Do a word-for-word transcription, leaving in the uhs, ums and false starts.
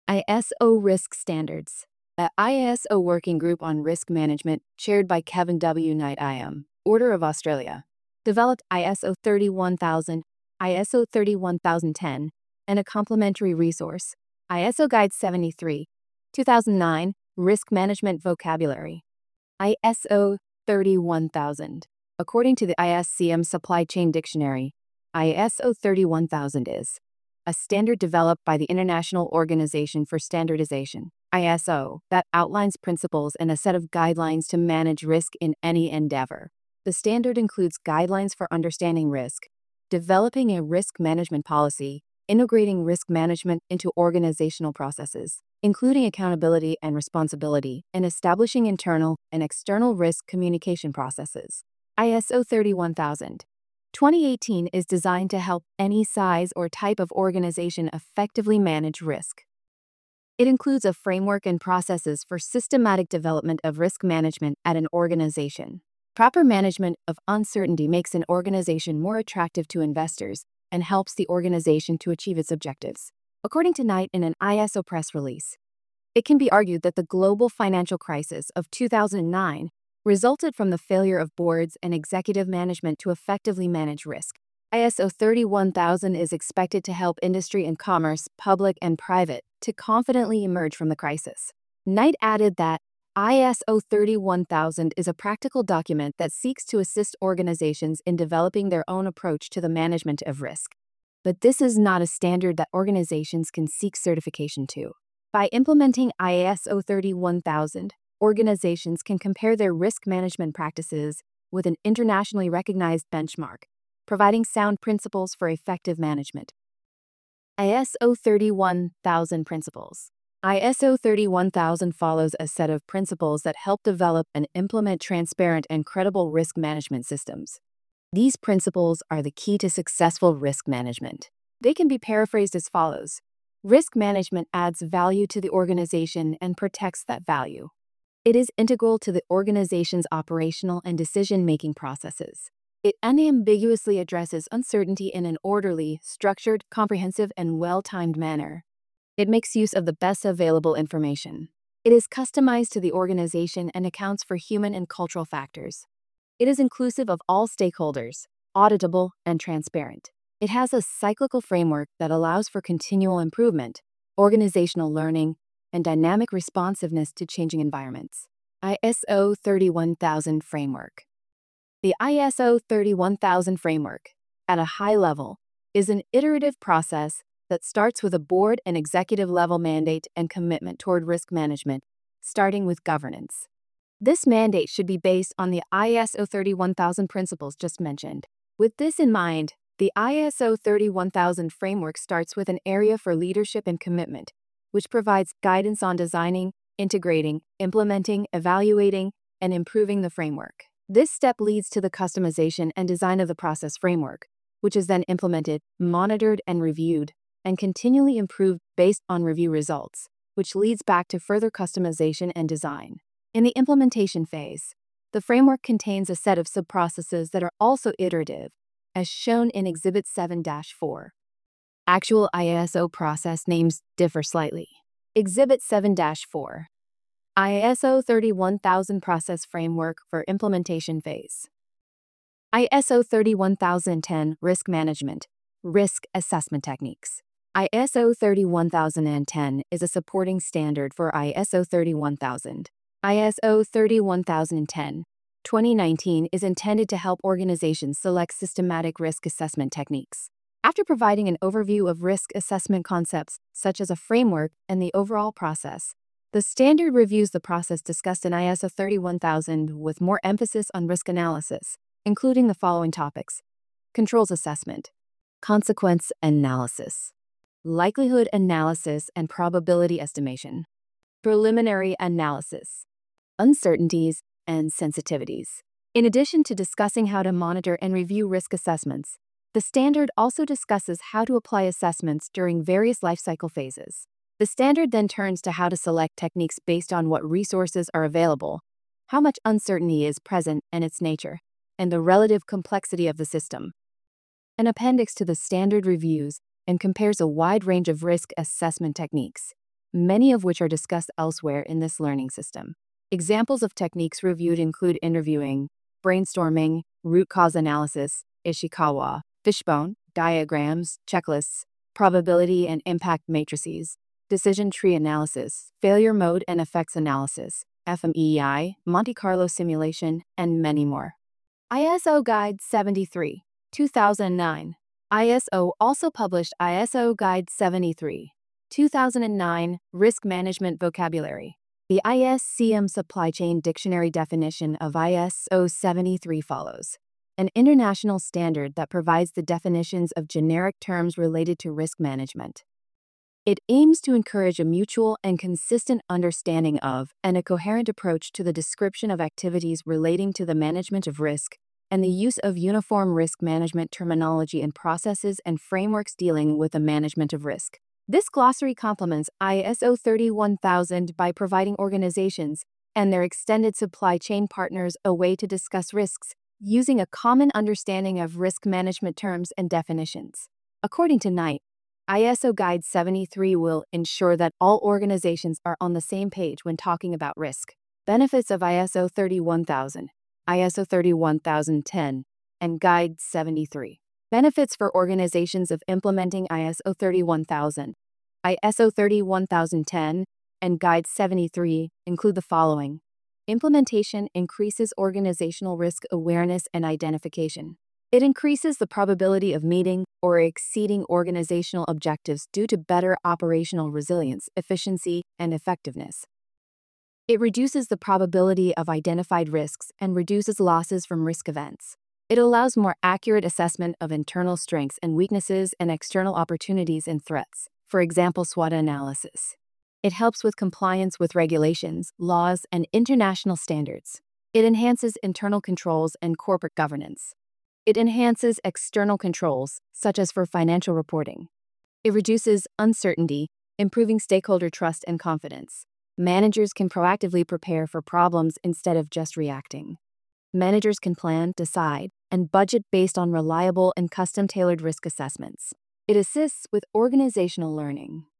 I S O Risk Standards. The I S O Working Group on Risk Management, chaired by Kevin W. Knight I M, Order of Australia, developed I S O thirty-one thousand, I S O thirty-one thousand ten, and a complementary resource, I S O Guide seventy-three, two thousand nine, Risk Management Vocabulary. I S O thirty-one thousand. According to the I S C M Supply Chain Dictionary, I S O thirty-one thousand is a standard developed by the International Organization for Standardization, I S O, that outlines principles and a set of guidelines to manage risk in any endeavor. The standard includes guidelines for understanding risk, developing a risk management policy, integrating risk management into organizational processes, including accountability and responsibility, and establishing internal and external risk communication processes. I S O thirty-one thousand. twenty eighteen is designed to help any size or type of organization effectively manage risk. It includes a framework and processes for systematic development of risk management at an organization. Proper management of uncertainty makes an organization more attractive to investors and helps the organization to achieve its objectives. According to Knight in an I S O press release, it can be argued that the global financial crisis of two thousand nine resulted from the failure of boards and executive management to effectively manage risk. I S O thirty-one thousand is expected to help industry and commerce, public and private, to confidently emerge from the crisis. Knight added that I S O thirty-one thousand is a practical document that seeks to assist organizations in developing their own approach to the management of risk. But this is not a standard that organizations can seek certification to. By implementing I S O thirty-one thousand, organizations can compare their risk management practices with an internationally recognized benchmark, providing sound principles for effective management. I S O thirty-one thousand Principles. I S O thirty-one thousand follows a set of principles that help develop and implement transparent and credible risk management systems. These principles are the key to successful risk management. They can be paraphrased as follows. Risk management adds value to the organization and protects that value. It is integral to the organization's operational and decision-making processes. It unambiguously addresses uncertainty in an orderly, structured, comprehensive, and well-timed manner. It makes use of the best available information. It is customized to the organization and accounts for human and cultural factors. It is inclusive of all stakeholders, auditable, and transparent. It has a cyclical framework that allows for continual improvement, organizational learning, and dynamic responsiveness to changing environments. I S O thirty-one thousand Framework. The I S O thirty-one thousand Framework, at a high level, is an iterative process that starts with a board and executive level mandate and commitment toward risk management, starting with governance. This mandate should be based on the I S O thirty-one thousand principles just mentioned. With this in mind, the I S O thirty-one thousand Framework starts with an area for leadership and commitment, which provides guidance on designing, integrating, implementing, evaluating, and improving the framework. This step leads to the customization and design of the process framework, which is then implemented, monitored, and reviewed, and continually improved based on review results, which leads back to further customization and design. In the implementation phase, the framework contains a set of subprocesses that are also iterative, as shown in Exhibit seven dash four. Actual I S O process names differ slightly. Exhibit seven dash four. I S O thirty-one thousand Process Framework for Implementation Phase. I S O thirty-one thousand ten Risk Management, Risk Assessment Techniques. I S O thirty-one thousand ten is a supporting standard for I S O thirty-one thousand. I S O thirty-one thousand ten, twenty nineteen is intended to help organizations select systematic risk assessment techniques. After providing an overview of risk assessment concepts, such as a framework and the overall process, the standard reviews the process discussed in I S O thirty-one thousand with more emphasis on risk analysis, including the following topics: controls assessment, consequence analysis, likelihood analysis and probability estimation, preliminary analysis, uncertainties, and sensitivities. In addition to discussing how to monitor and review risk assessments, the standard also discusses how to apply assessments during various life cycle phases. The standard then turns to how to select techniques based on what resources are available, how much uncertainty is present and its nature, and the relative complexity of the system. An appendix to the standard reviews and compares a wide range of risk assessment techniques. many of which are discussed elsewhere in this learning system. Examples of techniques reviewed include interviewing, brainstorming, root cause analysis, Ishikawa, fishbone, diagrams, checklists, probability and impact matrices, decision tree analysis, failure mode and effects analysis, F M E I, Monte Carlo simulation, and many more. I S O Guide seventy-three, two thousand nine. I S O also published I S O Guide seventy-three, two thousand nine, Risk Management Vocabulary. The I S C M Supply Chain Dictionary definition of I S O seventy-three follows: an international standard that provides the definitions of generic terms related to risk management. It aims to encourage a mutual and consistent understanding of and a coherent approach to the description of activities relating to the management of risk and the use of uniform risk management terminology in processes and frameworks dealing with the management of risk. This glossary complements I S O thirty-one thousand by providing organizations and their extended supply chain partners a way to discuss risks using a common understanding of risk management terms and definitions. According to Knight, I S O Guide seventy-three will ensure that all organizations are on the same page when talking about risk. Benefits of I S O thirty-one thousand, I S O thirty-one thousand ten, and Guide seventy-three. Benefits for organizations of implementing I S O thirty-one thousand, I S O thirty-one thousand ten, and Guide seventy-three include the following. Implementation increases organizational risk awareness and identification. It increases the probability of meeting or exceeding organizational objectives due to better operational resilience, efficiency, and effectiveness. It reduces the probability of identified risks and reduces losses from risk events. It allows more accurate assessment of internal strengths and weaknesses and external opportunities and threats, for example, SWOT analysis. It helps with compliance with regulations, laws, and international standards. It enhances internal controls and corporate governance. It enhances external controls, such as for financial reporting. It reduces uncertainty, improving stakeholder trust and confidence. Managers can proactively prepare for problems instead of just reacting. Managers can plan, decide, and budget based on reliable and custom-tailored risk assessments. It assists with organizational learning.